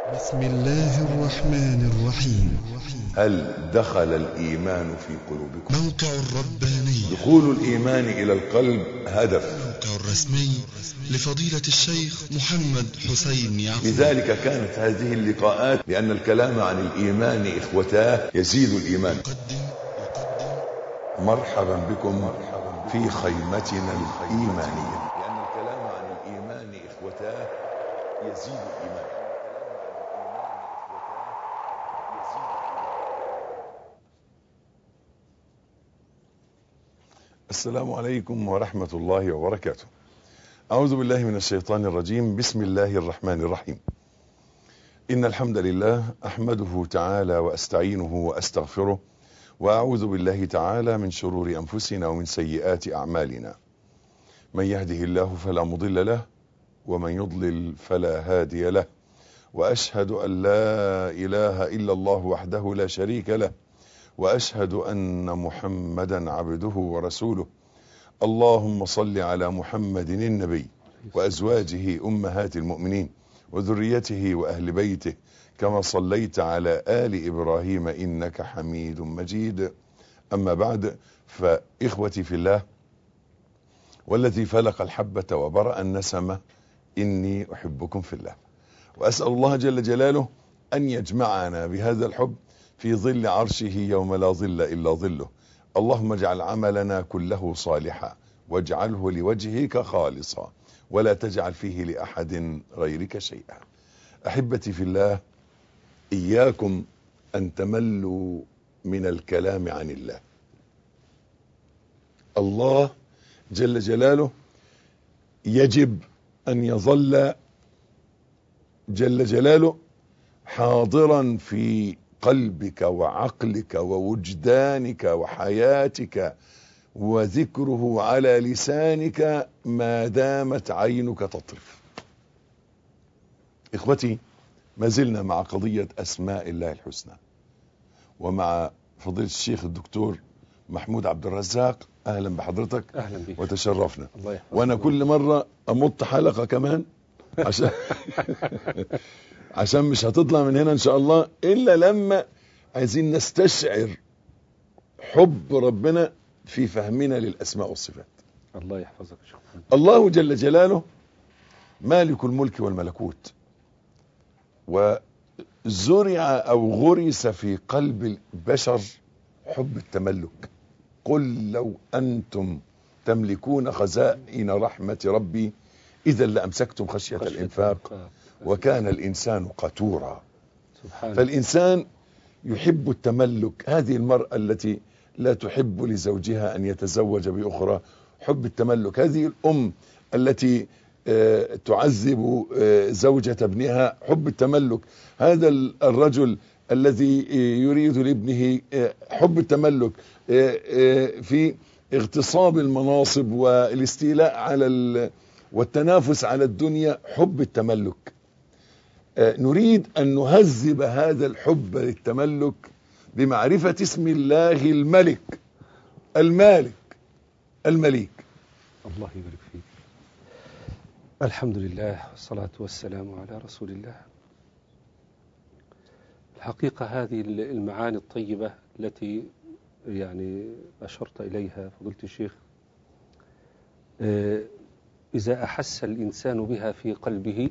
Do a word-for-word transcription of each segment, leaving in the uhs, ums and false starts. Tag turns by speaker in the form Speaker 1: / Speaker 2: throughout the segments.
Speaker 1: بسم الله الرحمن الرحيم.
Speaker 2: هل دخل الإيمان في قلوبكم؟
Speaker 1: موقع الرباني.
Speaker 2: دخول الإيمان إلى القلب هدف.
Speaker 1: الموقع الرسمي لفضيلة الشيخ محمد حسين يعقوب.
Speaker 2: لذلك كانت هذه اللقاءات، لأن الكلام عن الإيمان إخوتاه يزيد الإيمان.
Speaker 1: يقدم يقدم
Speaker 2: مرحبا بكم في خيمتنا الإيمانية، لأن الكلام عن الإيمان إخوتاه يزيد الإيمان. السلام عليكم ورحمة الله وبركاته. أعوذ بالله من الشيطان الرجيم. بسم الله الرحمن الرحيم. إن الحمد لله أحمده تعالى وأستعينه وأستغفره، وأعوذ بالله تعالى من شرور أنفسنا ومن سيئات أعمالنا. من يهده الله فلا مضل له، ومن يضلل فلا هادي له، وأشهد أن لا إله إلا الله وحده لا شريك له، وأشهد أن محمدا عبده ورسوله. اللهم صل على محمد النبي وأزواجه أمهات المؤمنين وذريته وأهل بيته، كما صليت على آل إبراهيم إنك حميد مجيد. أما بعد، فإخوتي في الله، والذي فلق الحبة وبرأ النسمة، إني أحبكم في الله، وأسأل الله جل جلاله أن يجمعنا بهذا الحب في ظل عرشه يوم لا ظل إلا ظله. اللهم اجعل عملنا كله صالحا، واجعله لوجهك خالصا، ولا تجعل فيه لأحد غيرك شيئا. أحبتي في الله، إياكم أن تملوا من الكلام عن الله. الله جل جلاله يجب أن يظل جل جلاله حاضرا في قلبك وعقلك ووجدانك وحياتك، وذكره على لسانك ما دامت عينك تطرف. إخوتي، ما زلنا مع قضية أسماء الله الحسنى، ومع فضيلة الشيخ الدكتور محمود عبد الرزاق. أهلا بحضرتك.
Speaker 3: أهلا بك.
Speaker 2: وتشرفنا.
Speaker 3: الله يحفظك.
Speaker 2: وأنا كل مرة أمط حلقة كمان عشان عشان مش هتطلع من هنا إن شاء الله إلا لما عايزين نستشعر حب ربنا في فهمنا للأسماء والصفات.
Speaker 3: الله يحفظك يا شيخ محمد.
Speaker 2: الله جل جلاله مالك الملك والملكوت، وزرع أو غرس في قلب البشر حب التملك. قل لو أنتم تملكون خزائن رحمة ربي إذا لأمسكتم خشية الإنفاق وكان الإنسان قتورا.
Speaker 3: سبحان.
Speaker 2: فالإنسان يحب التملك. هذه المرأة التي لا تحب لزوجها أن يتزوج بأخرى، حب التملك. هذه الأم التي تعذب زوجة ابنها، حب التملك. هذا الرجل الذي يريد لابنه، حب التملك في اغتصاب المناصب والاستيلاء على والتنافس على الدنيا، حب التملك. نريد أن نهذب هذا الحب للتملك بمعرفة اسم الله الملك المالك المليك.
Speaker 3: الله يبارك فيك. الحمد لله والصلاة والسلام على رسول الله. الحقيقة هذه المعاني الطيبة التي يعني أشرت إليها فضيلة الشيخ، إذا أحس الإنسان بها في قلبه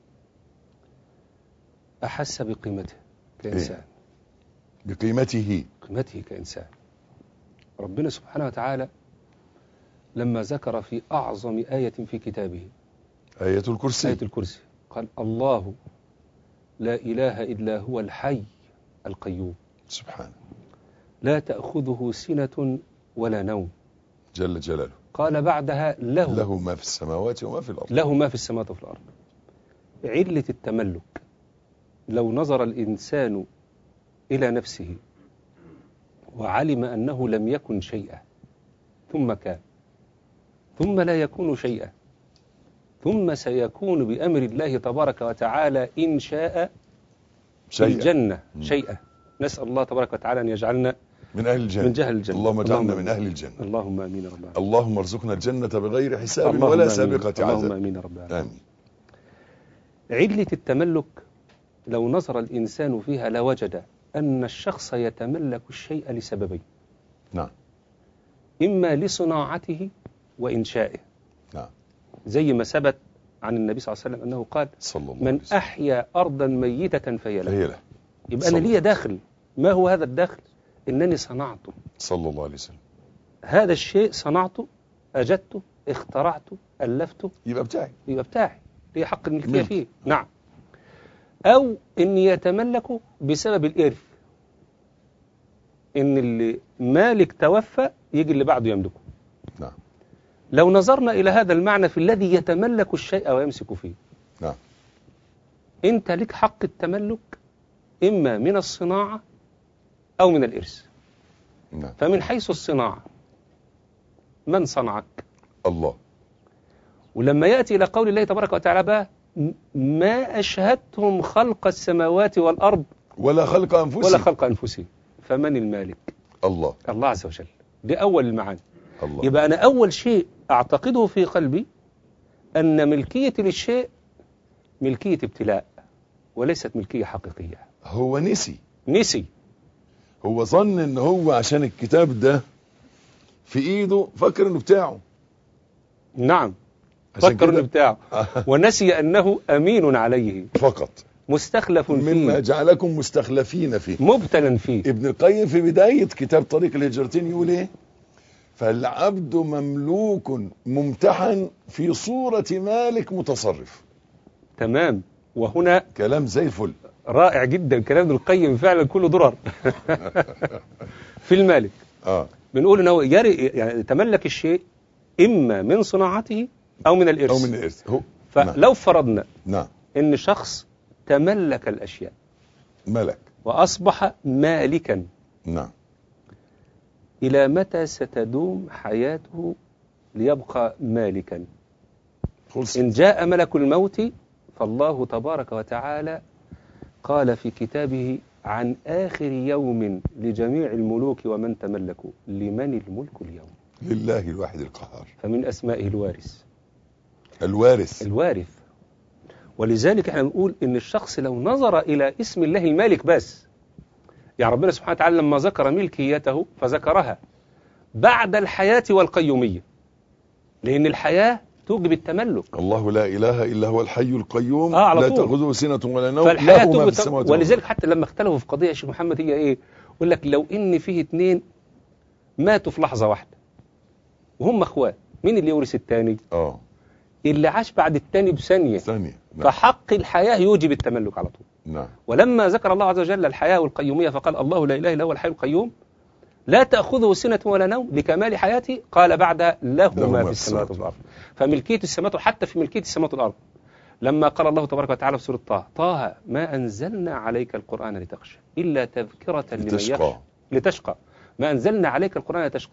Speaker 3: أحس بقيمته كإنسان.
Speaker 2: بقيمته
Speaker 3: قيمته كإنسان. ربنا سبحانه وتعالى لما ذكر في أعظم آية في كتابه،
Speaker 2: آية الكرسي،
Speaker 3: آية الكرسي، قال الله لا إله إلا هو الحي القيوم
Speaker 2: سبحانه،
Speaker 3: لا تأخذه سنة ولا نوم
Speaker 2: جل جلاله.
Speaker 3: قال بعدها له
Speaker 2: له ما في السماوات وما في الأرض.
Speaker 3: له ما في السماوات وفي الأرض. علة التملك، لو نظر الإنسان إلى نفسه وعلم أنه لم يكن شيئا ثم كان، ثم لا يكون شيئا، ثم سيكون بأمر الله تبارك وتعالى إن شاء في الجنة شيئا. نسأل الله تبارك وتعالى أن يجعلنا
Speaker 2: من أهل الجنة.
Speaker 3: من جهل الجنة.
Speaker 2: اللهم اجعلنا من أهل الجنة.
Speaker 3: اللهم آمين يا رب العالمين.
Speaker 2: اللهم ارزقنا الجنة بغير حساب ولا سابقة عذاب.
Speaker 3: اللهم آمين يا رب العالمين.
Speaker 2: آمين.
Speaker 3: علة التملك لو نظر الإنسان فيها لوجد أن الشخص يتملك الشيء لسببين.
Speaker 2: نعم.
Speaker 3: إما لصناعته وإنشائه.
Speaker 2: نعم.
Speaker 3: زي ما ثبت عن النبي صلى الله عليه وسلم أنه قال
Speaker 2: صلى الله
Speaker 3: من
Speaker 2: عليه وسلم.
Speaker 3: أحيا أرضا ميتة فهي له.
Speaker 2: فهي له.
Speaker 3: يبقى أنا لي داخل. ما هو هذا الداخل؟ إنني صنعته.
Speaker 2: صلى الله عليه وسلم.
Speaker 3: هذا الشيء صنعته، أجدته، اخترعته، ألفته،
Speaker 2: يبقى بتاعي.
Speaker 3: يبقى بتاعي، ليه حق الملكية
Speaker 2: ملك.
Speaker 3: فيه. نعم. أو إن يتملكه بسبب الإرث، إن اللي مالك توفى يجي اللي بعده يملكه.
Speaker 2: نعم.
Speaker 3: لو نظرنا إلى هذا المعنى في الذي يتملك الشيء ويمسك فيه،
Speaker 2: نعم.
Speaker 3: أنت لك حق التملك إما من الصناعة أو من الإرث.
Speaker 2: نعم.
Speaker 3: فمن حيث الصناعة، من صنعك؟
Speaker 2: الله.
Speaker 3: ولما يأتي إلى قول الله تبارك وتعالى بقى ما أشهدتهم خلق السماوات والأرض
Speaker 2: ولا خلق أنفسهم
Speaker 3: ولا خلق أنفسهم. فمن المالك؟
Speaker 2: الله.
Speaker 3: الله عز وجل. دي أول المعاني.
Speaker 2: الله.
Speaker 3: يبقى أنا أول شيء أعتقده في قلبي أن ملكية للشيء ملكية ابتلاء وليست ملكية حقيقية.
Speaker 2: هو نسي
Speaker 3: نسي
Speaker 2: هو ظن ان هو عشان الكتاب ده في ايده فكر انه بتاعه.
Speaker 3: نعم،
Speaker 2: عشان
Speaker 3: فكر انه
Speaker 2: كده
Speaker 3: بتاعه ونسي أنه أمين عليه
Speaker 2: فقط
Speaker 3: مستخلف
Speaker 2: مما
Speaker 3: فيه
Speaker 2: جعلكم مستخلفين فيه
Speaker 3: مبتلا فيه.
Speaker 2: ابن القيم في بداية كتاب طريق الهجرتين يقول ايه؟ فالعبد مملوك ممتحن في صورة مالك متصرف.
Speaker 3: تمام. وهنا
Speaker 2: كلام زي الفل،
Speaker 3: رائع جدا كلام ابن القيم، فعلا كله درر في المالك.
Speaker 2: اه
Speaker 3: بنقول انه يري يعني تملك الشيء اما من صناعته او من الارث.
Speaker 2: او من الارث. هو
Speaker 3: فلو فرضنا
Speaker 2: نعم
Speaker 3: ان شخص تملك الاشياء
Speaker 2: ملك
Speaker 3: واصبح مالكا،
Speaker 2: نعم،
Speaker 3: الى متى ستدوم حياته ليبقى مالكا؟
Speaker 2: خلص.
Speaker 3: ان جاء ملك الموت فالله تبارك وتعالى قال في كتابه عن آخر يوم لجميع الملوك ومن تملكوا لمن الملك اليوم؟
Speaker 2: لله الواحد القهار.
Speaker 3: فمن أسمائه الوارث.
Speaker 2: الوارث
Speaker 3: الوارث. ولذلك احنا نقول إن الشخص لو نظر إلى اسم الله المالك بس، يعني ربنا سبحانه وتعالى لما ذكر ملكيته فذكرها بعد الحياة والقيومية، لأن الحياة توجب التملك.
Speaker 2: الله لا إله إلا هو الحي القيوم
Speaker 3: آه
Speaker 2: لا
Speaker 3: طول.
Speaker 2: تأخذه سنة ولا نوم
Speaker 3: فالحياة
Speaker 2: له ما في
Speaker 3: توجب
Speaker 2: السماوات
Speaker 3: التملك. ولذلك
Speaker 2: والأرض.
Speaker 3: حتى لما اختلفوا في قضية يا شيخ محمد هي إيه؟ يقول لك لو إن فيه اتنين ماتوا في لحظة واحدة وهم أخوات، مين اللي يورث التاني؟
Speaker 2: اه
Speaker 3: اللي عاش بعد التاني بثانية.
Speaker 2: ثانية. نعم.
Speaker 3: فحق الحياة يوجب التملك على طول.
Speaker 2: نعم.
Speaker 3: ولما ذكر الله عز وجل الحياة والقيومية فقال الله لا إله إلا هو الحي القيوم لا تأخذه سنة ولا نوم لكمال حياته، قال بعدها له ما في السماوات والأرض. فملكية السماوات، حتى في ملكية السماوات والأرض لما قال الله تبارك وتعالى في سورة طه طه ما أنزلنا عليك القرآن لتخشى إلا تذكرة لمن
Speaker 2: لتشقى.
Speaker 3: يخشى لتشقى ما أنزلنا عليك القرآن لتشقى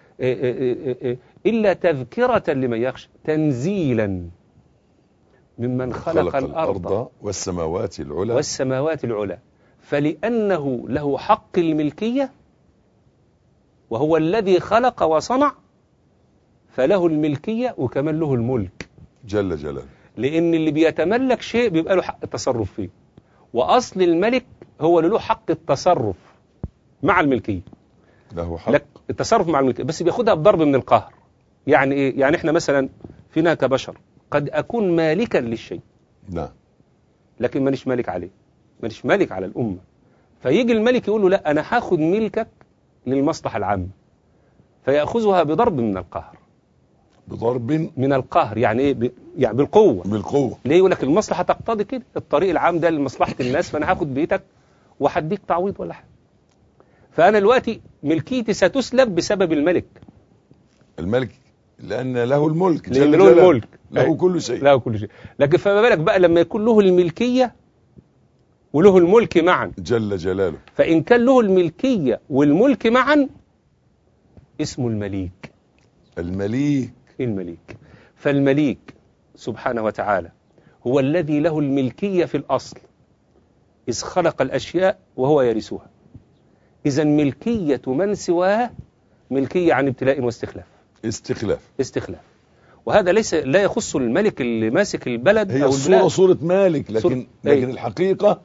Speaker 3: إلا تذكرة لمن يخشى تنزيلا ممن خلق,
Speaker 2: خلق
Speaker 3: الأرض,
Speaker 2: الأرض والسماوات العلى
Speaker 3: والسماوات العلى. فلأنه له حق الملكية وهو الذي خلق وصنع فله الملكية وكمان له الملك
Speaker 2: جل جلاله.
Speaker 3: لأن اللي بيتملك شيء بيبقى له حق التصرف فيه، وأصل الملك هو اللي له حق التصرف مع الملكية.
Speaker 2: له حق
Speaker 3: لك التصرف مع الملكية بس بياخدها بضرب من القهر. يعني إيه؟ يعني إحنا مثلا فينا كبشر قد أكون مالكا للشيء
Speaker 2: نعم
Speaker 3: لكن مانيش مالك عليه، مانيش مالك على الأمة. فيجي الملك يقول له لا أنا هاخد ملكك للمصلحة العامة، فيأخذها بضرب من القهر.
Speaker 2: بضرب
Speaker 3: من القهر يعني إيه؟ ب... يعني بالقوة.
Speaker 2: بالقوة.
Speaker 3: ليه؟ يقول لك المصلحة تقتضي كده، الطريق العام ده لمصلحة الناس، فأنا هاخد بيتك وهديك تعويض ولا حاجة. فأنا دلوقتي ملكيتي ستسلب بسبب الملك.
Speaker 2: الملك لأن له الملك
Speaker 3: لأن
Speaker 2: جل
Speaker 3: له
Speaker 2: جلاله.
Speaker 3: الملك
Speaker 2: له كل شيء.
Speaker 3: له كل شيء. لكن فما بالك بقى لما يكون له الملكية وله الملك معا
Speaker 2: جل جلاله.
Speaker 3: فإن كان له الملكية والملك معا اسمه المليك.
Speaker 2: المليك
Speaker 3: المليك. فالمليك سبحانه وتعالى هو الذي له الملكية في الأصل إذ خلق الأشياء وهو يرثها. إذا ملكية من سواه ملكية عن ابتلاء واستخلاف.
Speaker 2: استخلاف.
Speaker 3: استخلاف. وهذا ليس لا يخص الملك اللي ماسك البلد
Speaker 2: هي
Speaker 3: أو
Speaker 2: الصورة
Speaker 3: البلاد.
Speaker 2: صورة مالك لكن
Speaker 3: صورة.
Speaker 2: لكن الحقيقة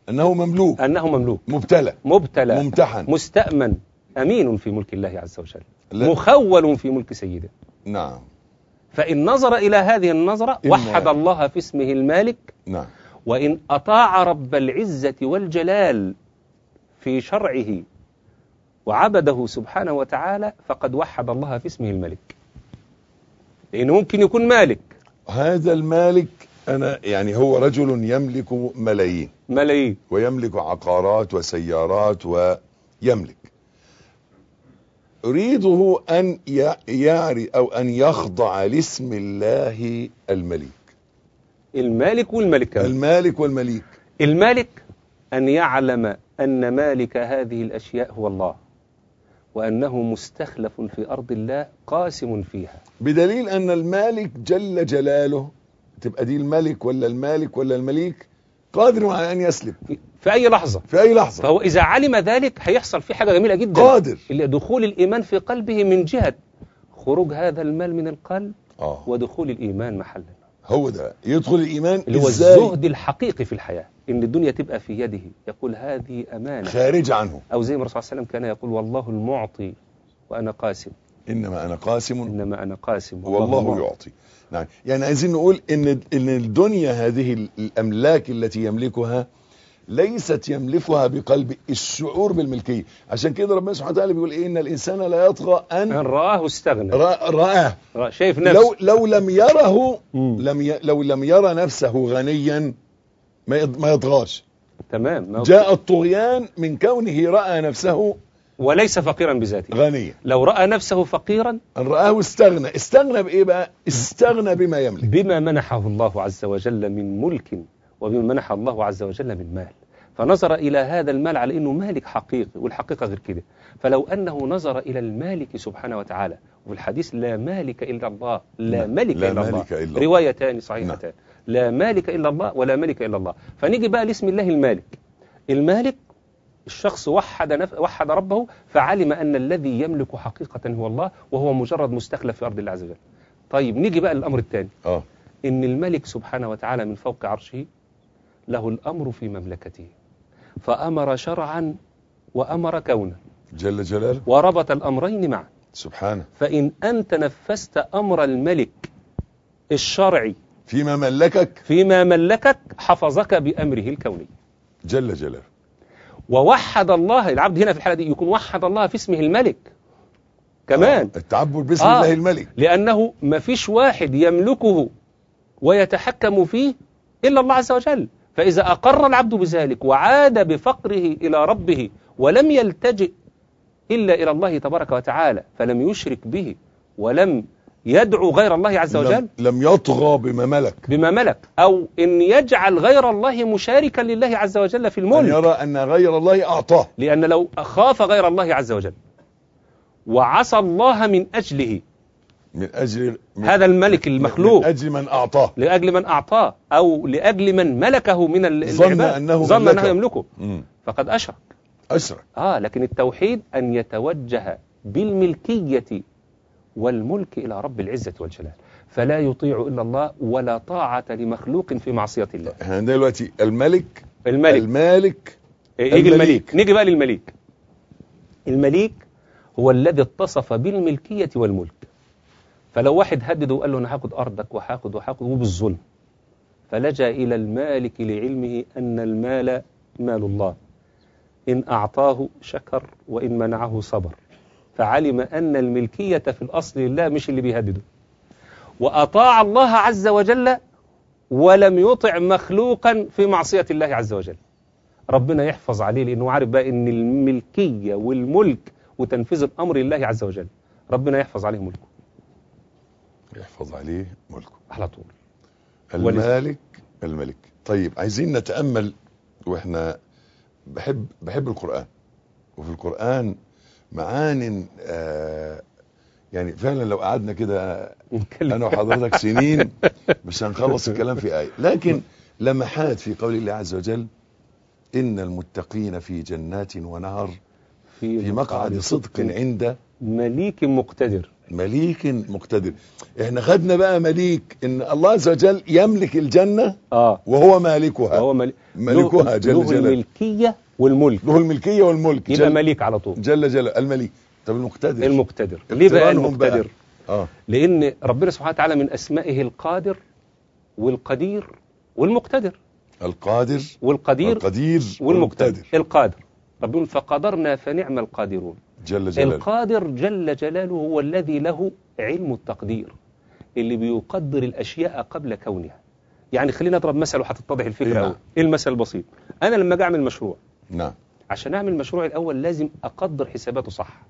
Speaker 2: أنه مملوك،
Speaker 3: أنه مملوك،
Speaker 2: مبتلى،
Speaker 3: مبتلى،
Speaker 2: ممتحن،
Speaker 3: مستأمن، أمين في ملك الله عز وجل،
Speaker 2: لا.
Speaker 3: مخول في ملك سيده.
Speaker 2: نعم.
Speaker 3: فإن نظر إلى هذه النظرة
Speaker 2: إن-
Speaker 3: وحد الله في اسمه المالك،
Speaker 2: نعم.
Speaker 3: وإن أطاع رب العزة والجلال في شرعه وعبده سبحانه وتعالى فقد وحد الله في اسمه الملك، لأنه ممكن يكون مالك.
Speaker 2: هذا المالك أنا يعني هو رجل يملك ملايين
Speaker 3: ملايين
Speaker 2: ويملك عقارات وسيارات ويملك، أريده أن يعرف أو أن يخضع لاسم الله الملك.
Speaker 3: المالك والملك كمان.
Speaker 2: المالك والمليك.
Speaker 3: المالك أن يعلم أن مالك هذه الأشياء هو الله، وأنه مستخلف في أرض الله قاسم فيها،
Speaker 2: بدليل أن المالك جل جلاله، تبقى دي الملك ولا المالك ولا المليك، قادر على أن يسلب
Speaker 3: في أي لحظة،
Speaker 2: في أي لحظة.
Speaker 3: فهو إذا علم ذلك هيحصل فيه حاجة جميلة جدا،
Speaker 2: قادر
Speaker 3: اللي دخول الإيمان في قلبه من جهة خروج هذا المال من القلب
Speaker 2: آه.
Speaker 3: ودخول الإيمان محلا.
Speaker 2: هو ده يدخل الإيمان
Speaker 3: اللي هو
Speaker 2: إزاي؟
Speaker 3: الزهد الحقيقي في الحياة، إن الدنيا تبقى في يده، يقول هذه أمانة،
Speaker 2: خارج عنه.
Speaker 3: أو زي ما الرسول صلى الله عليه وسلم كان يقول والله المعطي وأنا قاسم،
Speaker 2: إنما أنا قاسم
Speaker 3: إنما أنا قاسم
Speaker 2: والله يعطي. نعم. يعني عايزين نقول إن إن الدنيا هذه الأملاك التي يملكها ليست يملكها بقلب الشعور بالملكية. عشان كده ربنا سبحانه وتعالى بيقول إيه؟ إن الإنسان لا يطغى أن
Speaker 3: أن رآه استغنى.
Speaker 2: رآه, رآه.
Speaker 3: رأى شايف نفسه.
Speaker 2: لو لو لم يره
Speaker 3: مم.
Speaker 2: لم ي... لو لم يرى نفسه غنيا ما يض... ما يطغاش.
Speaker 3: تمام. ما
Speaker 2: جاء الطغيان من كونه رأى نفسه
Speaker 3: وليس فقيرا بذاته.
Speaker 2: غنيا.
Speaker 3: لو رأى نفسه فقيرا
Speaker 2: أن رآه استغنى. استغنى بإيه بقى؟ استغنى بما يملك،
Speaker 3: بما منحه الله عز وجل من ملك، وبما منح الله عز وجل من مال، فنظر إلى هذا المال على أنه مالك حقيقي، والحقيقة غير كده. فلو أنه نظر إلى المالك سبحانه وتعالى، وفي الحديث لا مالك إلا الله، لا ملك
Speaker 2: لا
Speaker 3: إلا
Speaker 2: مالك
Speaker 3: الله،
Speaker 2: إلا
Speaker 3: روايتان صحيحتان، لا مالك إلا الله ولا ملك إلا الله. فنيجي بقى لاسم الله المالك. المالك الشخص وحد نف... وحد ربه، فعلم أن الذي يملك حقيقة هو الله، وهو مجرد مستخلف في أرض الله عز وجل. طيب نيجي بقى للأمر الثاني.
Speaker 2: آه.
Speaker 3: إن الملك سبحانه وتعالى من فوق عرشه له الأمر في مملكته، فأمر شرعا وأمر كونا
Speaker 2: جل جلاله،
Speaker 3: وربط الأمرين معا
Speaker 2: سبحانه.
Speaker 3: فإن أنت نفذت أمر الملك الشرعي
Speaker 2: فيما ملكك
Speaker 3: فيما ملكك حفظك بأمره الكوني
Speaker 2: جل جلاله.
Speaker 3: ووحد الله العبد هنا في الحالة دي، يكون وحد الله في اسمه الملك كمان.
Speaker 2: آه. التعبد باسم
Speaker 3: آه.
Speaker 2: الله الملك،
Speaker 3: لأنه ما فيش واحد يملكه ويتحكم فيه إلا الله عز وجل. فإذا أقر العبد بذلك وعاد بفقره إلى ربه ولم يلتجئ إلا إلى الله تبارك وتعالى، فلم يشرك به ولم يدعو غير الله عز وجل،
Speaker 2: لم, لم يطغى بما ملك
Speaker 3: بما ملك، أو إن يجعل غير الله مشاركا لله عز وجل في الملك،
Speaker 2: أن يرى أن غير الله أعطاه.
Speaker 3: لأن لو خاف غير الله عز وجل وعصى الله من أجله،
Speaker 2: من أجل من
Speaker 3: هذا الملك المخلوق،
Speaker 2: من أجل من أعطاه،
Speaker 3: لأجل من أعطاه، أو لأجل من ملكه من العباد،
Speaker 2: ظن أنه,
Speaker 3: ظن أنه يملكه،
Speaker 2: مم.
Speaker 3: فقد أشرك.
Speaker 2: أشرك.
Speaker 3: آه لكن التوحيد أن يتوجه بالملكية والملك إلى رب العزة والجلال، فلا يطيع إلا الله ولا طاعة لمخلوق في معصية الله.
Speaker 2: احنا دلوقتي الملك
Speaker 3: الملك
Speaker 2: المالك
Speaker 3: يجي الملك. نيجي بقى للمليك. المليك هو الذي اتصف بالملكية والملك. فلو واحد هدده وقال له أنا هاخد أرضك وهاخد وهاخد وبالظلم، فلجأ إلى المالك لعلمه أن المال مال الله، إن أعطاه شكر وإن منعه صبر، فعلم أن الملكية في الأصل لله مش اللي بيهدده، وأطاع الله عز وجل ولم يطع مخلوقا في معصية الله عز وجل. ربنا يحفظ عليه، لأنه عارف بقى أن الملكية والملك وتنفيذ الأمر لله عز وجل، ربنا يحفظ عليه ملكه،
Speaker 2: يحفظ عليه ملكه
Speaker 3: على طول.
Speaker 2: المالك الملك. طيب عايزين نتأمل، وإحنا بحب بحب القرآن، وفي القرآن معان آه يعني فعلا لو قعدنا كده أنا وحضرتك سنين مش هنخلص الكلام في آية، لكن لمحات في قول الله عز وجل إن المتقين في جنات ونهر في مقعد صدق عند
Speaker 3: مليك مقتدر.
Speaker 2: مليك مقتدر. احنا خدنا بقى مليك ان الله عز وجل يملك الجنة
Speaker 3: اه
Speaker 2: وهو مالكها،
Speaker 3: وهو مل...
Speaker 2: ملكها جل
Speaker 3: له
Speaker 2: جلاله،
Speaker 3: الملكية والملك،
Speaker 2: له الملكية والملك،
Speaker 3: يبقى
Speaker 2: جل
Speaker 3: مليك على طول،
Speaker 2: جل جلاله المليك. طب المقتدر،
Speaker 3: المقتدر ليه بقى
Speaker 2: اقترانهم
Speaker 3: المقتدر؟
Speaker 2: بقى. اه
Speaker 3: لأن ربنا سبحانه وتعالى من أسمائه القادر والقدير والمقتدر.
Speaker 2: القادر
Speaker 3: والقدير
Speaker 2: والقدير
Speaker 3: والمقتدر.
Speaker 2: والمقتدر.
Speaker 3: القادر ربنا يقول فقدرنا فنعم القادرون.
Speaker 2: جل جلاله.
Speaker 3: القادر جل جلاله هو الذي له علم التقدير، اللي بيقدر الأشياء قبل كونها. يعني خلينا نضرب مثل وهتتضح الفكرة.
Speaker 2: إيه
Speaker 3: أول إيه المثل البسيط؟ أنا لما أجي أعمل مشروع،
Speaker 2: نعم،
Speaker 3: عشان أعمل مشروع الأول لازم أقدر حساباته صح،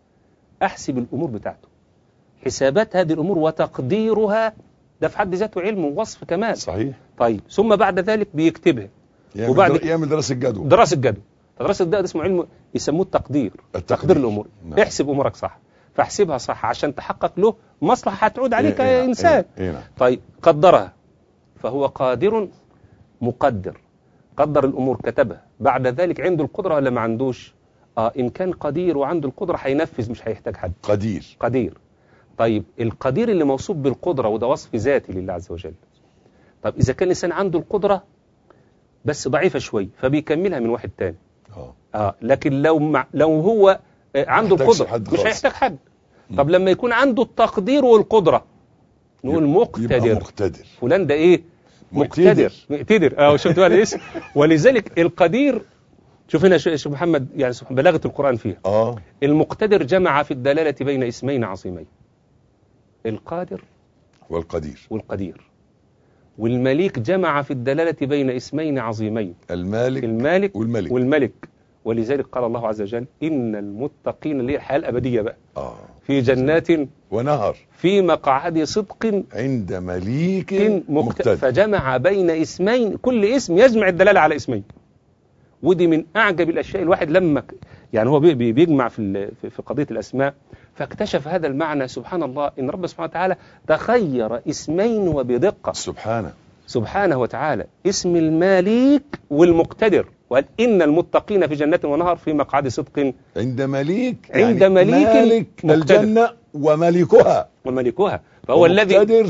Speaker 3: أحسب الأمور بتاعته، حسابات هذه الأمور وتقديرها ده في حد ذاته علم ووصف كمان.
Speaker 2: صحيح.
Speaker 3: طيب ثم بعد ذلك بيكتبها،
Speaker 2: يعمل
Speaker 3: وبعد
Speaker 2: در... يعمل دراسة جدوى.
Speaker 3: دراسة جدوى. دراسة جدوى ده اسمه علم، يسموه التقدير.
Speaker 2: التقدير.
Speaker 3: تقدير الأمور.
Speaker 2: نعم.
Speaker 3: احسب أمورك صح، فاحسبها صح عشان تحقق له مصلحة هتعود عليك
Speaker 2: إيه إيه
Speaker 3: كإنسان.
Speaker 2: إيه إيه.
Speaker 3: طيب قدرها، فهو قادر مقدر، قدر الأمور كتبها، بعد ذلك عنده القدرة ولا ما عندوش؟ آه إن كان قدير وعنده القدرة هينفذ، مش هيحتاج حد.
Speaker 2: قدير.
Speaker 3: قدير. طيب القدير اللي موصوف بالقدرة وده وصف ذاتي لله عز وجل. طب إذا كان الإنسان عنده القدرة بس ضعيفة شوي فبيكملها من واحد تاني.
Speaker 2: اه
Speaker 3: آه لكن لو مع لو هو آه عنده القدرة مش هيحتاج حد. طب لما يكون عنده التقدير والقدرة نقول مقتدر.
Speaker 2: مقتدر.
Speaker 3: فلان ده إيه؟ مقتدر. مقتدر. اه شفت بقى الاسم. ولذلك القدير، شوف هنا شيخ محمد يعني بلاغة القرآن فيها.
Speaker 2: اه
Speaker 3: المقتدر جمع في الدلالة بين اسمين عظيمين، القادر
Speaker 2: والقدير.
Speaker 3: والقدير. والمليك جمع في الدلالة بين اسمين عظيمين،
Speaker 2: المالك
Speaker 3: المالك
Speaker 2: والملك.
Speaker 3: والملك. ولذلك قال الله عز وجل إن المتقين اللي هي الحياة الأبدية بقى
Speaker 2: آه.
Speaker 3: في جنات
Speaker 2: ونهر
Speaker 3: في مقعد صدق
Speaker 2: عند مليك
Speaker 3: مقتدر.
Speaker 2: مقتدر.
Speaker 3: فجمع بين اسمين، كل اسم يجمع الدلالة على اسمين. ودي من أعجب الأشياء. الواحد لما يعني هو بيجمع في في قضية الأسماء فاكتشف هذا المعنى، سبحان الله، إن رب سبحانه وتعالى تخير اسمين وبدقة
Speaker 2: سبحانه
Speaker 3: سبحانه وتعالى، اسم المالك والمقتدر، وقال إن المتقين في جنات ونهر في مقعد صدق
Speaker 2: عند مليك،
Speaker 3: عند
Speaker 2: يعني
Speaker 3: مليك
Speaker 2: مالك
Speaker 3: مقتدر.
Speaker 2: الجنة وملكها
Speaker 3: وملكها، فهو الذي
Speaker 2: مقتدر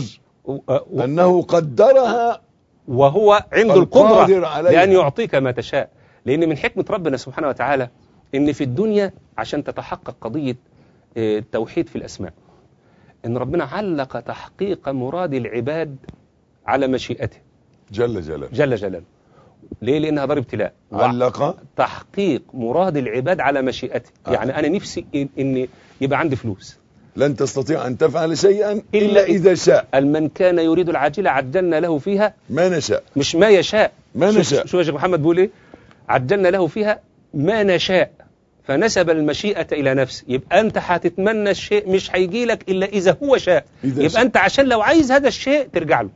Speaker 2: أنه قدرها
Speaker 3: وهو عنده القدرة لأن
Speaker 2: عليها.
Speaker 3: يعطيك ما تشاء. لأن من حكمة ربنا سبحانه وتعالى إن في الدنيا عشان تتحقق قضية التوحيد في الأسماء، إن ربنا علق تحقيق مراد العباد على مشيئته
Speaker 2: جل جلاله
Speaker 3: جل جلاله. ليه؟ لأنها دار ابتلاء.
Speaker 2: علق
Speaker 3: تحقيق مراد العباد على مشيئته.
Speaker 2: آه.
Speaker 3: يعني أنا نفسي إن, إن يبقى عندي فلوس،
Speaker 2: لن تستطيع أن تفعل شيئا إلا,
Speaker 3: إلا
Speaker 2: إذا شاء.
Speaker 3: من كان يريد العاجلة عجلنا له فيها
Speaker 2: ما نشاء،
Speaker 3: مش ما يشاء،
Speaker 2: ما
Speaker 3: شوف
Speaker 2: نشاء.
Speaker 3: شوف يا شيخ محمد بيقول إيه؟ عجلنا له فيها ما نشاء، فنسب المشيئة إلى نفسه. يبقى أنت هتتمنى الشيء مش هيجي لك إلا إذا هو شاء.
Speaker 2: إذا
Speaker 3: يبقى
Speaker 2: شاء.
Speaker 3: أنت عشان لو عايز هذا الشيء ترجع له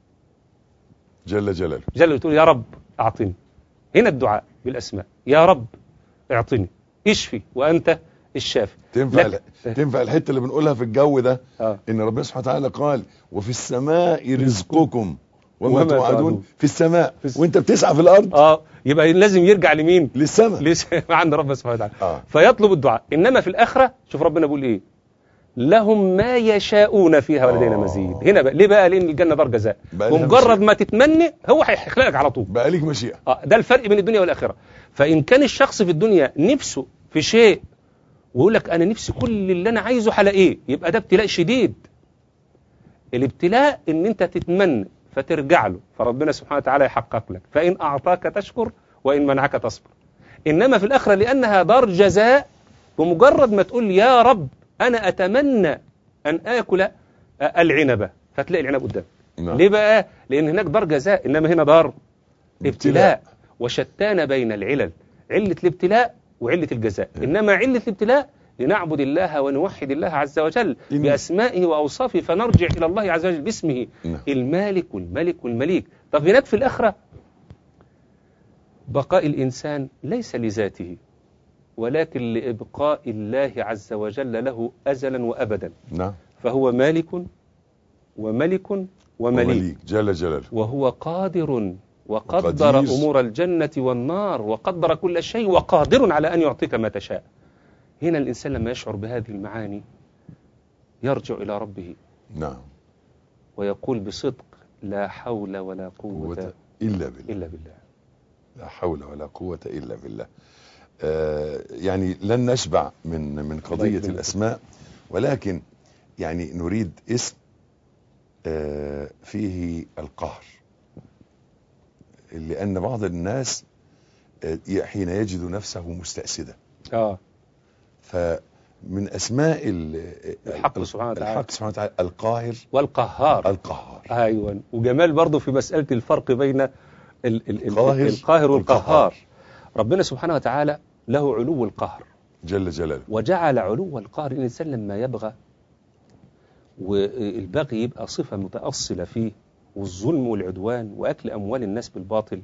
Speaker 2: جل جلاله.
Speaker 3: جل، تقول يا رب أعطني. هنا الدعاء بالأسماء، يا رب اعطني، اشفي وأنت الشافي.
Speaker 2: تنفع
Speaker 3: لك...
Speaker 2: تنفع الحتة اللي بنقولها في الجو ده.
Speaker 3: آه.
Speaker 2: إن ربنا سبحانه وتعالى قال وفي السماء رزقكم وما,
Speaker 3: وما
Speaker 2: توعدون
Speaker 3: توعدون.
Speaker 2: في السماء،
Speaker 3: في الس...
Speaker 2: وانت بتسعى في الأرض.
Speaker 3: آه يبقى لازم يرجع لمين؟
Speaker 2: للسماء.
Speaker 3: لس... عند ربنا سبحانه وتعالى.
Speaker 2: آه.
Speaker 3: فيطلب الدعاء. إنما في الآخرة شوف ربنا بيقول إيه؟ لهم ما يشاءون فيها ولدينا مزيد. هنا بقى ليه بقى؟ لأن الجنة دار جزاء، ومجرد ما تتمني هو هيخلق لك على طول،
Speaker 2: بقى ليك مشيئة.
Speaker 3: آه ده الفرق بين الدنيا والآخرة. فإن كان الشخص في الدنيا نفسه في شيء ويقول لك أنا نفسي كل اللي أنا عايزه هلاقيه، يبقى ده ابتلاء شديد. الابتلاء إن أنت تتمنى فترجع له، فربنا سبحانه وتعالى يحقق لك، فإن أعطاك تشكر وإن منعك تصبر. إنما في الآخرة لأنها دار جزاء، بمجرد ما تقول يا رب أنا أتمنى أن آكل العنبة فتلاقي العنب قدام.
Speaker 2: نعم.
Speaker 3: ليه بقى؟ لأن هناك دار جزاء، إنما هنا دار ابتلاء.
Speaker 2: ابتلاء.
Speaker 3: وشتان بين العلل، علة الابتلاء وعلة الجزاء. إنما علة الابتلاء لنعبد الله ونوحد الله عز وجل
Speaker 2: إن...
Speaker 3: بأسمائه وأوصافه، فنرجع إلى الله عز وجل باسمه.
Speaker 2: نعم.
Speaker 3: المالك والملك والمليك. طب هناك في الآخرة بقاء الإنسان ليس لذاته ولكن لإبقاء الله عز وجل له أزلا وأبدا.
Speaker 2: نعم.
Speaker 3: فهو مالك وملك ومليك,
Speaker 2: ومليك جل جلاله.
Speaker 3: وهو قادر وقدر
Speaker 2: وقدير.
Speaker 3: أمور الجنة والنار وقدر كل شيء وقادر على أن يعطيك ما تشاء. هنا الإنسان لما يشعر بهذه المعاني يرجع إلى ربه
Speaker 2: نعم.
Speaker 3: ويقول بصدق لا حول ولا قوة
Speaker 2: قوة إلا بالله.
Speaker 3: إلا بالله.
Speaker 2: لا حول ولا قوة إلا بالله. آه يعني لن نشبع من من قضية الأسماء، ولكن يعني نريد اسم آه فيه القهر، لأن بعض الناس آه حين يجد نفسه مستأسدا
Speaker 3: آه.
Speaker 2: فمن أسماء
Speaker 3: الحق سبحانه وتعالى
Speaker 2: الحق سبحانه وتعالى القاهر
Speaker 3: والقهار.
Speaker 2: القهار.
Speaker 3: أيوة. وجمال برضو في مسألة الفرق بين ال ال
Speaker 2: القاهر,
Speaker 3: القاهر والقهار.
Speaker 2: والقهار.
Speaker 3: ربنا سبحانه وتعالى له علو القهر
Speaker 2: جل جلاله،
Speaker 3: وجعل علو القهر إن الإنسان لما يبغى، والبغي يبقى صفة متأصلة فيه، والظلم والعدوان وأكل أموال الناس بالباطل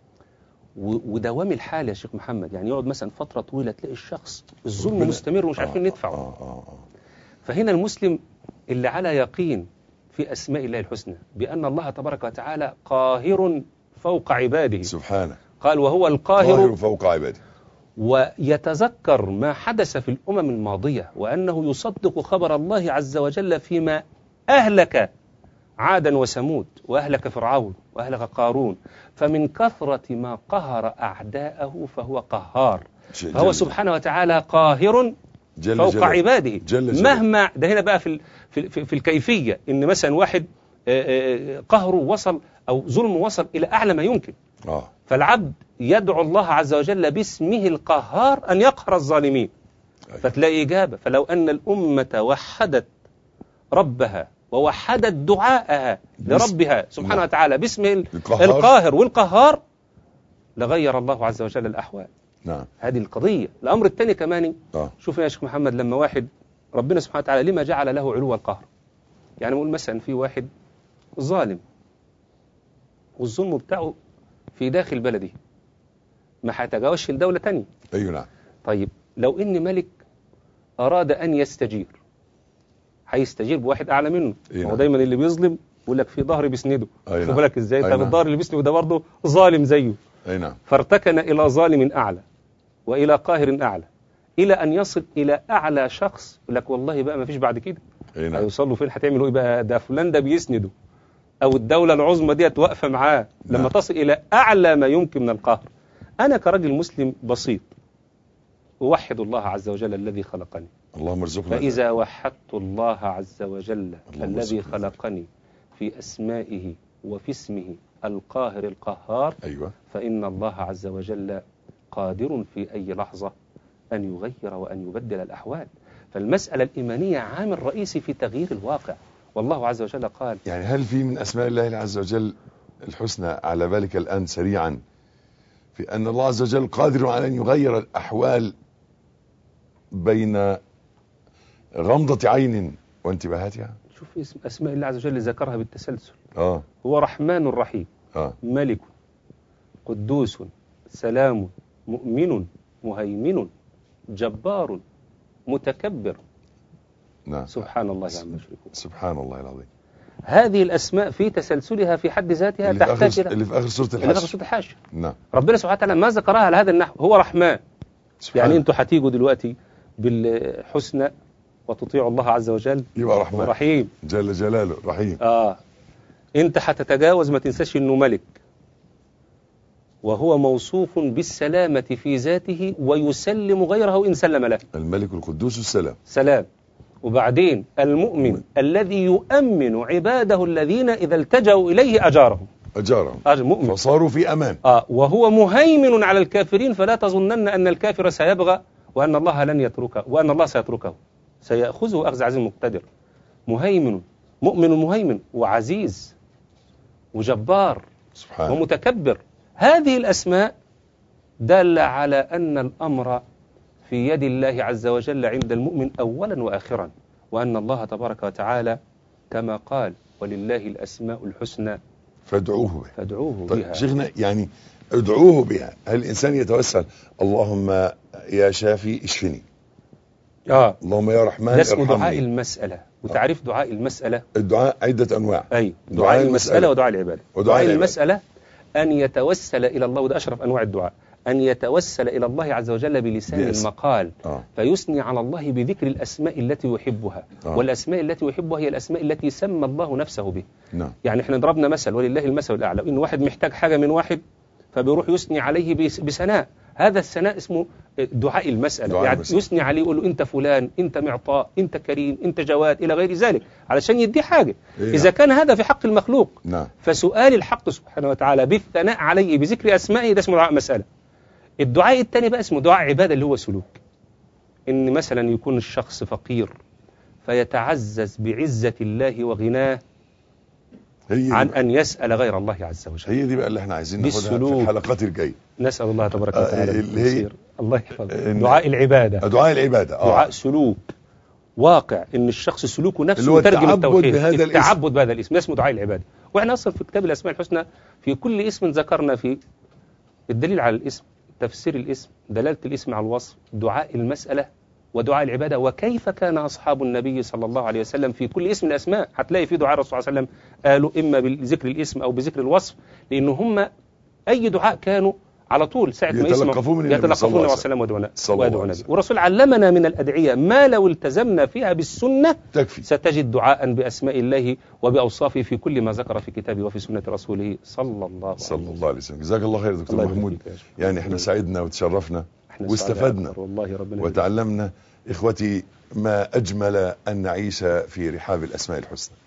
Speaker 3: ودوام الحال يا شيخ محمد. يعني يقعد مثلا فترة طويلة تلاقي الشخص الظلم مستمر ومش عارفين ندفعه.
Speaker 2: آه آه آه.
Speaker 3: فهنا المسلم اللي على يقين في أسماء الله الحسنى بأن الله تبارك وتعالى قاهر فوق عباده
Speaker 2: سبحانه،
Speaker 3: قال وهو القاهر
Speaker 2: قاهر فوق عباده،
Speaker 3: ويتذكر ما حدث في الأمم الماضية وأنه يصدق خبر الله عز وجل فيما أهلك عادا وثمود وأهلك فرعون وأهلك قارون، فمن كثرة ما قهر أعداءه فهو قهار، فهو سبحانه وتعالى قاهر
Speaker 2: جل
Speaker 3: فوق
Speaker 2: جل
Speaker 3: عباده
Speaker 2: جل جل.
Speaker 3: مهما ده هنا بقى في في في الكيفية، إن مثلا واحد قهره وصل أو ظلمه وصل إلى أعلى ما يمكن،
Speaker 2: آه.
Speaker 3: فالعبد يدعو الله عز وجل باسمه القهار أن يقهر الظالمين. أيوة. فتلاقي إجابة. فلو أن الأمة وحدت ربها ووحدت دعاءها لربها سبحانه نعم. وتعالى باسم القهار. القاهر والقهار لغير الله عز وجل الأحوال.
Speaker 2: نعم.
Speaker 3: هذه القضية. الأمر الثاني كمان
Speaker 2: آه.
Speaker 3: شوف يا شيخ محمد، لما واحد ربنا سبحانه وتعالى لما جعل له علو القهر، يعني نقول مثلا في واحد ظالم والظلم بتاعه في داخل بلده ما هيتجاوزش لدولة تانية.
Speaker 2: أيوة نعم.
Speaker 3: طيب لو إن ملك أراد أن يستجير هيستجير بواحد أعلى منه.
Speaker 2: أيوة.
Speaker 3: هو دايما اللي بيظلم يقول لك في ظهر بيسنده.
Speaker 2: أيوة.
Speaker 3: خد بالك إزاي؟
Speaker 2: أيوة.
Speaker 3: طب الظهر اللي بيسنده ده برضه ظالم زيه.
Speaker 2: أي نعم.
Speaker 3: فارتكن إلى ظالم أعلى وإلى قاهر أعلى إلى أن يصل إلى أعلى شخص يقول لك والله بقى ما فيش بعد كده.
Speaker 2: أي نعم.
Speaker 3: هيوصلوا فين؟ هتعملوا إيه بقى؟ ده فلان ده بيسنده أو الدولة العظمى ديت واقفة معاه. لما
Speaker 2: نعم.
Speaker 3: تصل إلى أعلى ما يمكن من القهر. أنا كرجل مسلم بسيط أوحد الله عز وجل الذي خلقني.
Speaker 2: اللهم ارزقنا.
Speaker 3: فإذا وحدت الله عز وجل الذي
Speaker 2: ارزقنا.
Speaker 3: خلقني في أسمائه وفي اسمه القاهر القهار.
Speaker 2: أيوة.
Speaker 3: فإن الله عز وجل قادر في أي لحظة أن يغير وأن يبدل الأحوال. فالمسألة الإيمانية عامل رئيسي في تغيير الواقع. والله عز وجل قال،
Speaker 2: يعني هل في من أسماء الله عز وجل الحسنى على بالك الآن سريعا في أن الله عز وجل قادر على أن يغير الأحوال بين غمضة عين وانتباهاتها؟
Speaker 3: شوف اسم أسماء الله عز وجل ذكرها بالتسلسل.
Speaker 2: آه.
Speaker 3: هو رحمن رحيم.
Speaker 2: آه.
Speaker 3: ملك قدوس سلام مؤمن مهيمن جبار متكبر.
Speaker 2: نعم.
Speaker 3: سبحان الله عما يشركون.
Speaker 2: سبحان الله العظيم.
Speaker 3: هذه الأسماء في تسلسلها في حد ذاتها
Speaker 2: اللي
Speaker 3: تحتاج
Speaker 2: في
Speaker 3: إلى
Speaker 2: اللي في آخر سورة
Speaker 3: اللي في آخر
Speaker 2: الحشر.
Speaker 3: سورة الحشر.
Speaker 2: نعم.
Speaker 3: ربنا سبحانه وتعالى ما ذكرها على هذا النحو. هو رحمن.
Speaker 2: سبحان.
Speaker 3: يعني أنتوا هتيجوا دلوقتي بالحسنى وتطيعوا الله عز وجل
Speaker 2: يبقى رحمن
Speaker 3: رحيم
Speaker 2: جل جلاله رحيم.
Speaker 3: آه أنت هتتجاوز ما تنساش إنه ملك وهو موصوف بالسلامة في ذاته ويسلم غيره إن سلم له.
Speaker 2: الملك القدوس السلام.
Speaker 3: سلام. وبعدين المؤمن م. الذي يؤمن عباده الذين إذا التجوا إليه أجارهم.
Speaker 2: أجارهم.
Speaker 3: أجر مؤمن.
Speaker 2: فصاروا في أمان.
Speaker 3: آه وهو مهيمن على الكافرين، فلا تظنن أن الكافر سيبغى وأن الله لن يتركه وأن الله سيتركه، سيأخذه أخذ عزيز مقتدر. مهيمن مؤمن مهيمن وعزيز وجبار
Speaker 2: سبحان.
Speaker 3: ومتكبر. هذه الأسماء دالة على أن الأمر في يد الله عز وجل عند المؤمن أولا وآخرا، وأن الله تبارك وتعالى كما قال ولله الأسماء الحسنى
Speaker 2: فادعوه بها.
Speaker 3: فادعوه
Speaker 2: طيب
Speaker 3: بها.
Speaker 2: شيخنا يعني ادعوه بها، هل الإنسان يتوسل اللهم يا شافي اشفني،
Speaker 3: آه.
Speaker 2: اللهم يا رحمن
Speaker 3: ده اسمه
Speaker 2: ارحمني؟
Speaker 3: دعاء المسألة. وتعريف دعاء المسألة؟
Speaker 2: الدعاء عدة أنواع.
Speaker 3: أي دعاء,
Speaker 2: دعاء
Speaker 3: المسألة ودعاء العبادة.
Speaker 2: ودعاء
Speaker 3: دعاء المسألة أن يتوسل إلى الله، وده أشرف أنواع الدعاء، أن يتوسل إلى الله عز وجل بلسان
Speaker 2: بيس.
Speaker 3: المقال
Speaker 2: آه.
Speaker 3: فيثني على الله بذكر الأسماء التي يحبها.
Speaker 2: آه.
Speaker 3: والأسماء التي يحبها هي الأسماء التي سمى الله نفسه به.
Speaker 2: نعم.
Speaker 3: يعني احنا ضربنا مثل ولله المثل الأعلى، إن واحد محتاج حاجة من واحد فبيروح يثني عليه بس- بثناء، هذا الثناء اسمه دعاء المسألة.
Speaker 2: دعاء
Speaker 3: يعني
Speaker 2: المسألة.
Speaker 3: يثني عليه يقول له أنت فلان، أنت معطاء، أنت كريم، أنت جواد، إلى غير ذلك، علشان يديه حاجة.
Speaker 2: إيه
Speaker 3: إذا
Speaker 2: نعم.
Speaker 3: كان هذا في حق المخلوق،
Speaker 2: نعم.
Speaker 3: فسؤال الحق سبحانه وتعالى بالثناء عليه بذكر أسمائه ده اسمه دعاء مسألة. الدعاء الثاني بقى اسمه دعاء عبادة، اللي هو سلوك. إن مثلا يكون الشخص فقير فيتعزز بعزة الله وغناه
Speaker 2: هي
Speaker 3: عن
Speaker 2: دي
Speaker 3: أن يسأل غير الله عز وجل.
Speaker 2: هي دي بقى اللي احنا عايزين ناخدها في
Speaker 3: بالسلوك.
Speaker 2: الحلقات الجايه.
Speaker 3: نسأل الله تبارك
Speaker 2: آه،
Speaker 3: وتعالى
Speaker 2: اللي هي-
Speaker 3: بالتيسير. الله يحفظك.
Speaker 2: إن-
Speaker 3: دعاء العبادة،
Speaker 2: دعاء العباده. اه
Speaker 3: دعاء سلوك واقع، ان الشخص سلوكه
Speaker 2: اللي
Speaker 3: نفسه
Speaker 2: هو
Speaker 3: يترجم
Speaker 2: التعبد
Speaker 3: التوحيد،
Speaker 2: بهذا الاسم.
Speaker 3: التعبد بهذا الاسم، ده اسمه دعاء العباده. واحنا اصلا في كتاب الاسماء الحسنى في كل اسم ذكرنا فيه الدليل على الاسم، تفسير الاسم، دلاله الاسم على الوصف، دعاء المساله، ودعاء العباده، وكيف كان اصحاب النبي صلى الله عليه وسلم في كل اسم من الاسماء. هتلاقي في دعاء الرسول صلى الله عليه وسلم قالوا اما بذكر الاسم او بذكر الوصف، لان هم اي دعاء كانوا على طول ساعة ما يسمع
Speaker 2: يتلقفوه من النبي صلى
Speaker 3: يتلقفون
Speaker 2: الله عليه
Speaker 3: النبي صلى الله عليه وسلم
Speaker 2: صلى الله عليه
Speaker 3: ويدعون به.
Speaker 2: وسلم.
Speaker 3: والرسول علمنا من الأدعية ما لو التزمنا فيها بالسنة
Speaker 2: تكفي.
Speaker 3: ستجد دعاء بأسماء الله وبأوصافه في كل ما ذكر في كتابه وفي سنة رسوله صلى الله عليه
Speaker 2: صلى
Speaker 3: وسلم.
Speaker 2: الله عليه وسلم. جزاك الله خير يا دكتور
Speaker 3: الله يبارك
Speaker 2: محمود.
Speaker 3: فيك يا شيخ.
Speaker 2: يعني احنا سعدنا وتشرفنا
Speaker 3: احنا
Speaker 2: واستفدنا
Speaker 3: سعداء والله ربنا
Speaker 2: وتعلمنا. إخوتي، ما أجمل أن نعيش في رحاب الأسماء الحسنى،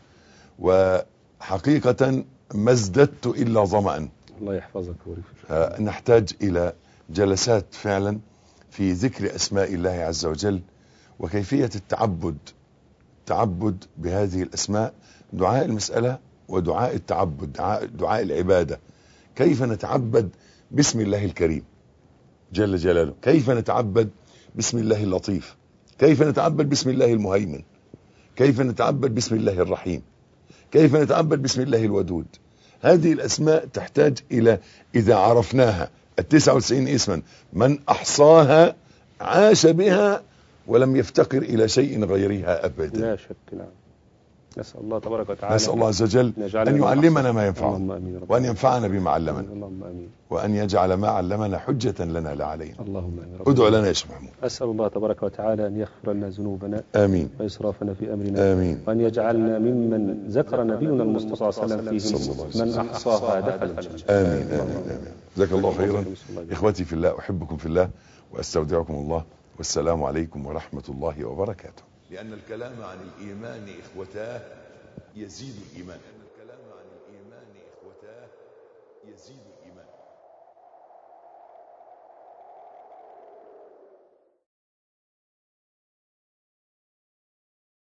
Speaker 2: وحقيقة ما ازددت إلا ظمأ.
Speaker 3: الله يحفظك ويرفعك.
Speaker 2: آه، نحتاج إلى جلسات فعلا في ذكر أسماء الله عز وجل وكيفية التعبد تعبد بهذه الأسماء، دعاء المسألة ودعاء التعبد، دعاء, دعاء العبادة. كيف نتعبد باسم الله الكريم جل جلاله، كيف نتعبد باسم الله اللطيف، كيف نتعبد باسم الله المهيمن، كيف نتعبد باسم الله الرحيم، كيف نتعبد باسم الله الودود. هذه الأسماء تحتاج إلى، إذا عرفناها التسعة وتسعين اسما، من أحصاها عاش بها ولم يفتقر إلى شيء غيرها أبدا.
Speaker 3: لا شك. نعم. نسأل الله تبارك وتعالى
Speaker 2: نسأل الله عز وجل أن يعلمنا ما ينفعنا وأن ينفعنا بما علمنا،
Speaker 3: اللهم آمين.
Speaker 2: وأن يجعل ما علمنا حجة لنا لا علينا.
Speaker 3: اللهم آمين.
Speaker 2: ادعو لنا يا شيخ محمود.
Speaker 3: أسأل الله تبارك وتعالى أن يغفر لنا ذنوبنا
Speaker 2: آمين
Speaker 3: وإسرافنا في أمرنا،
Speaker 2: آمين
Speaker 3: وأن يجعلنا ممن ذكر نبينا المصطفى صلى الله عليه وسلم
Speaker 2: صلى الله عليه
Speaker 3: فيهم
Speaker 2: وسلم.
Speaker 3: من أحصاها دخل الجنة.
Speaker 2: آمين آمين آمين. جزاك الله خيرا. إخوتي في الله، أحبكم في الله وأستودعكم الله، والسلام عليكم ورحمة الله وبركاته. لأن الكلام عن الإيمان إخوتاه يزيد الإيمان. لأن الكلام عن الإيمان إخوتاه يزيد الإيمان.